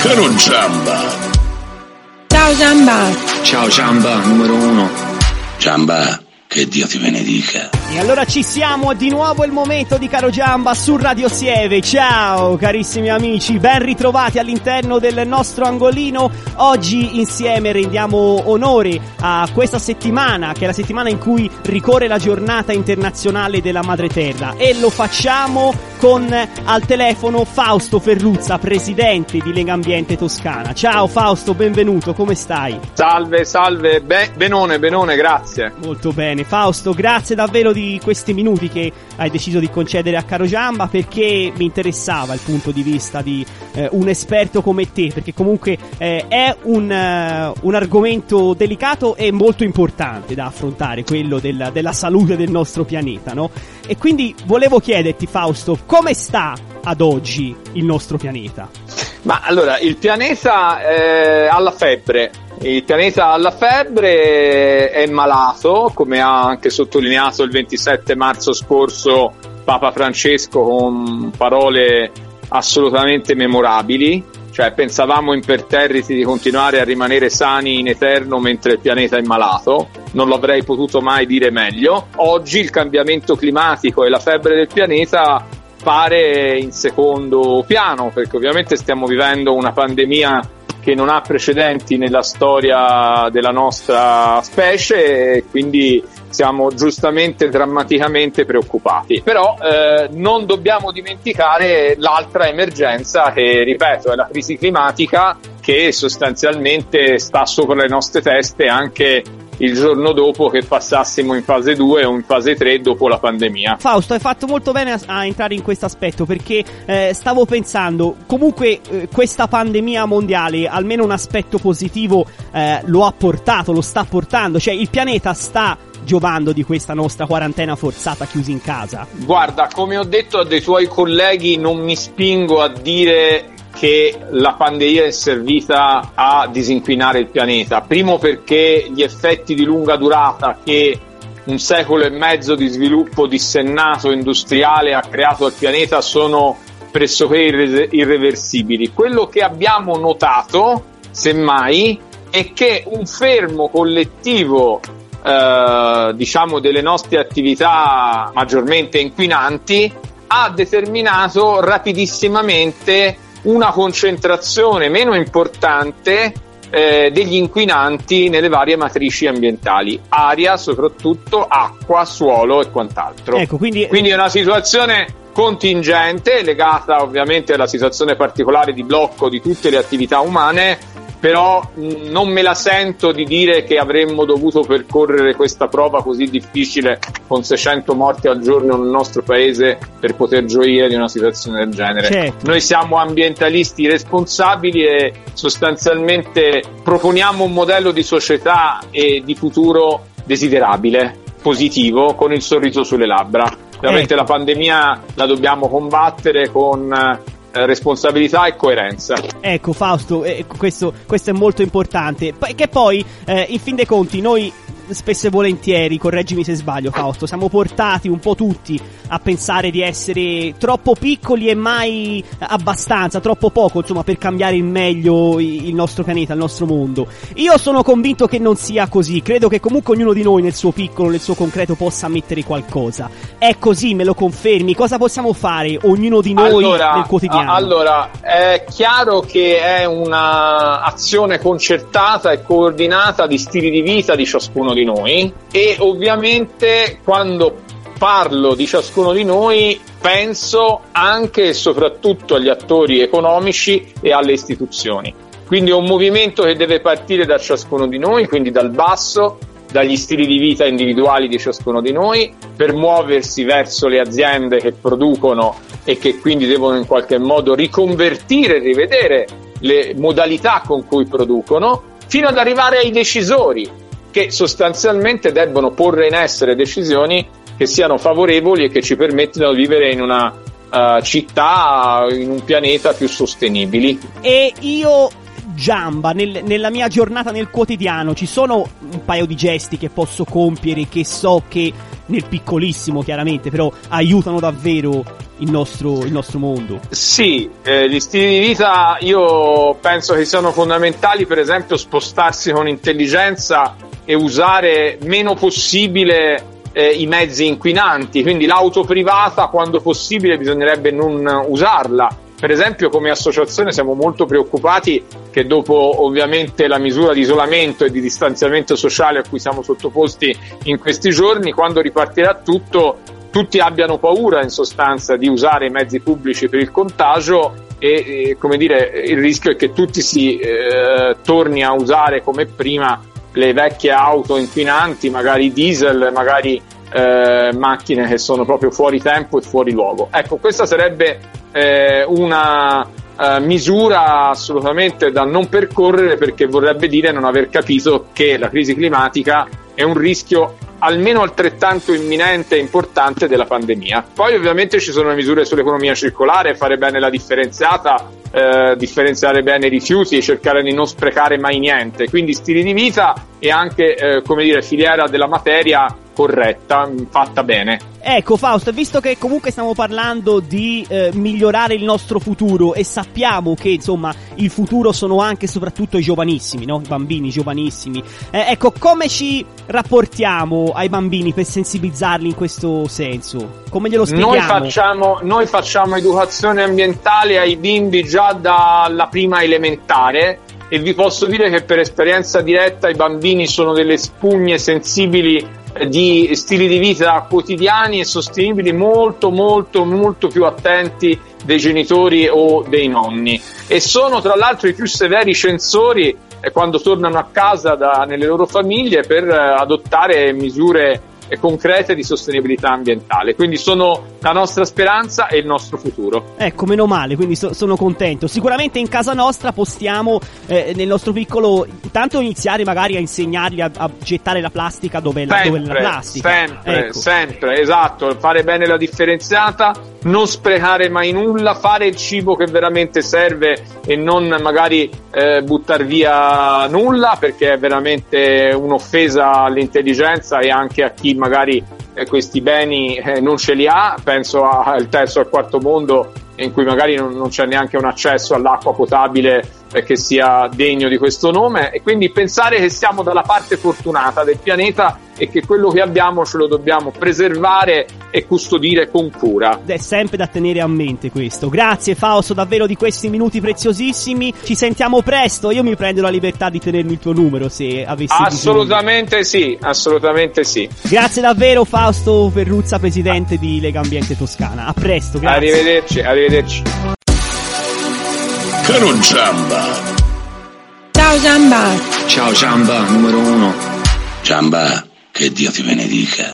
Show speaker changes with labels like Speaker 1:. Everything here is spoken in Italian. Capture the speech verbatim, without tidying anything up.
Speaker 1: Caro Giamba.
Speaker 2: Ciao Giamba.
Speaker 3: Ciao Giamba, numero uno.
Speaker 1: Giamba, che Dio ti benedica.
Speaker 4: E allora ci siamo, di nuovo il momento di Caro Giamba su Radio Sieve. Ciao carissimi amici, ben ritrovati all'interno del nostro angolino. Oggi insieme rendiamo onore a questa settimana, che è la settimana in cui ricorre la giornata internazionale della Madre Terra, e lo facciamo con al telefono Fausto Ferruzza, presidente di Lega Ambiente Toscana. Ciao Fausto, benvenuto, come stai?
Speaker 5: Salve, salve, Be- benone, benone, grazie.
Speaker 4: Molto bene Fausto, grazie davvero di questi minuti che hai deciso di concedere a Caro Giamba, perché mi interessava il punto di vista di eh, un esperto come te, perché comunque eh, è un, uh, un argomento delicato e molto importante da affrontare, quello del, della salute del nostro pianeta, no? E quindi volevo chiederti Fausto, come sta ad oggi il nostro pianeta?
Speaker 5: Ma allora, il pianeta eh, ha la febbre. Il pianeta ha la febbre, è malato, come ha anche sottolineato il ventisette marzo scorso Papa Francesco con parole assolutamente memorabili. Cioè, pensavamo imperterriti di continuare a rimanere sani in eterno mentre il pianeta è malato. Non l'avrei potuto mai dire meglio. Oggi il cambiamento climatico e la febbre del pianeta pare in secondo piano, perché ovviamente stiamo vivendo una pandemia che non ha precedenti nella storia della nostra specie, e quindi siamo giustamente drammaticamente preoccupati. Però eh, non dobbiamo dimenticare l'altra emergenza che, ripeto, è la crisi climatica, che sostanzialmente sta sopra le nostre teste anche il giorno dopo che passassimo in fase due o in fase tre dopo la pandemia.
Speaker 4: Fausto, hai fatto molto bene a, a entrare in questo aspetto, perché eh, stavo pensando, comunque eh, questa pandemia mondiale almeno un aspetto positivo eh, lo ha portato, lo sta portando, cioè il pianeta sta giovando di questa nostra quarantena forzata chiusi in casa.
Speaker 5: Guarda, come ho detto a dei tuoi colleghi, non mi spingo a dire che la pandemia è servita a disinquinare il pianeta. Primo, perché gli effetti di lunga durata che un secolo e mezzo di sviluppo dissennato industriale ha creato al pianeta sono pressoché irre- irreversibili. Quello che abbiamo notato, semmai, è che un fermo collettivo eh, diciamo delle nostre attività maggiormente inquinanti ha determinato rapidissimamente una concentrazione meno importante eh, degli inquinanti nelle varie matrici ambientali, aria soprattutto, acqua, suolo e quant'altro.
Speaker 4: Ecco, quindi...
Speaker 5: quindi è una situazione contingente, legata ovviamente alla situazione particolare di blocco di tutte le attività umane, però mh, non me la sento di dire che avremmo dovuto percorrere questa prova così difficile con seicento morti al giorno nel nostro paese per poter gioire di una situazione del genere.
Speaker 4: Certo.
Speaker 5: Noi siamo ambientalisti responsabili e sostanzialmente proponiamo un modello di società e di futuro desiderabile, positivo, con il sorriso sulle labbra. Ovviamente ecco. La pandemia la dobbiamo combattere con responsabilità e coerenza.
Speaker 4: Ecco Fausto, eh, questo, questo è molto importante, che poi eh, in fin dei conti noi spesso e volentieri, correggimi se sbaglio Fausto, siamo portati un po' tutti a pensare di essere troppo piccoli e mai abbastanza, troppo poco insomma per cambiare in meglio il nostro pianeta, il nostro mondo. Io sono convinto che non sia così, credo che comunque ognuno di noi nel suo piccolo, nel suo concreto possa mettere qualcosa. È così, me lo confermi? Cosa possiamo fare ognuno di noi
Speaker 5: allora,
Speaker 4: nel quotidiano?
Speaker 5: Allora, è chiaro che è una azione concertata e coordinata di stili di vita di ciascuno di noi, e ovviamente quando parlo di ciascuno di noi penso anche e soprattutto agli attori economici e alle istituzioni. Quindi è un movimento che deve partire da ciascuno di noi, quindi dal basso, dagli stili di vita individuali di ciascuno di noi, per muoversi verso le aziende che producono e che quindi devono in qualche modo riconvertire e rivedere le modalità con cui producono, fino ad arrivare ai decisori, che sostanzialmente debbono porre in essere decisioni che siano favorevoli e che ci permettano di vivere in una uh, città, in un pianeta più sostenibili.
Speaker 4: E io, Giamba, nel, nella mia giornata, nel quotidiano, ci sono un paio di gesti che posso compiere, che so che nel piccolissimo chiaramente, però aiutano davvero il nostro, il nostro mondo.
Speaker 5: Sì, eh, gli stili di vita io penso che siano fondamentali, per esempio spostarsi con intelligenza e usare meno possibile eh, i mezzi inquinanti, quindi l'auto privata quando possibile bisognerebbe non usarla. Per esempio, come associazione siamo molto preoccupati che dopo ovviamente la misura di isolamento e di distanziamento sociale a cui siamo sottoposti in questi giorni, quando ripartirà tutto, tutti abbiano paura in sostanza di usare i mezzi pubblici per il contagio e, e come dire, il rischio è che tutti si eh, torni a usare come prima le vecchie auto inquinanti, magari diesel, magari eh, macchine che sono proprio fuori tempo e fuori luogo. Ecco, questa sarebbe eh, una eh, misura assolutamente da non percorrere, perché vorrebbe dire non aver capito che la crisi climatica è un rischio almeno altrettanto imminente e importante della pandemia. Poi ovviamente ci sono le misure sull'economia circolare, fare bene la differenziata, eh, differenziare bene i rifiuti, cercare di non sprecare mai niente, quindi stili di vita e anche eh, come dire filiera della materia corretta, fatta bene.
Speaker 4: Ecco Fausto, visto che comunque stiamo parlando di eh, migliorare il nostro futuro e sappiamo che insomma il futuro sono anche e soprattutto i giovanissimi, no? I bambini giovanissimi, eh, ecco, come ci rapportiamo ai bambini per sensibilizzarli in questo senso? Come glielo spieghiamo?
Speaker 5: Noi facciamo, noi facciamo educazione ambientale ai bimbi già dalla prima elementare e vi posso dire che per esperienza diretta i bambini sono delle spugne sensibili di stili di vita quotidiani e sostenibili molto molto molto più attenti dei genitori o dei nonni, e sono tra l'altro i più severi censori eh, quando tornano a casa da, nelle loro famiglie per eh, adottare misure eh, concrete di sostenibilità ambientale, quindi sono la nostra speranza e il nostro futuro.
Speaker 4: Ecco, meno male, quindi so, sono contento. Sicuramente in casa nostra possiamo eh, nel nostro piccolo intanto iniziare magari a insegnargli a, a gettare la plastica dove,
Speaker 5: sempre,
Speaker 4: la, dove la plastica.
Speaker 5: Sempre,
Speaker 4: ecco.
Speaker 5: sempre, esatto, fare bene la differenziata, non sprecare mai nulla, fare il cibo che veramente serve e non magari eh, buttar via nulla, perché è veramente un'offesa all'intelligenza e anche a chi magari eh, questi beni eh, non ce li ha. Penso al terzo e al quarto mondo in cui magari non, non c'è neanche un accesso all'acqua potabile eh, che sia degno di questo nome, e quindi pensare che siamo dalla parte fortunata del pianeta e che quello che abbiamo ce lo dobbiamo preservare e custodire con cura.
Speaker 4: È sempre da tenere a mente questo. Grazie Fausto davvero di questi minuti preziosissimi, ci sentiamo presto, io mi prendo la libertà di tenermi il tuo numero se avessi
Speaker 5: assolutamente
Speaker 4: bisogno.
Speaker 5: Sì, assolutamente sì.
Speaker 4: Grazie davvero Fausto Ferruzza, presidente di Lega Ambiente Toscana, a presto, grazie.
Speaker 5: Arrivederci, arrivederci.
Speaker 1: Caro Giamba.
Speaker 2: Ciao Giamba.
Speaker 3: Ciao Giamba, numero uno.
Speaker 1: Giamba, che Dio ti benedica.